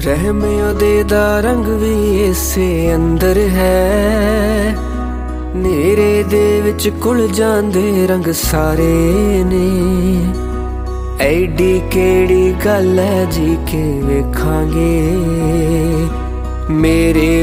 रहम ओदे दा रंग भी इसे अंदर है, नेरे दे विच घुल जांदे रंग सारे ने। ऐडी केड़ी गल है जी के वेखांगे मेरे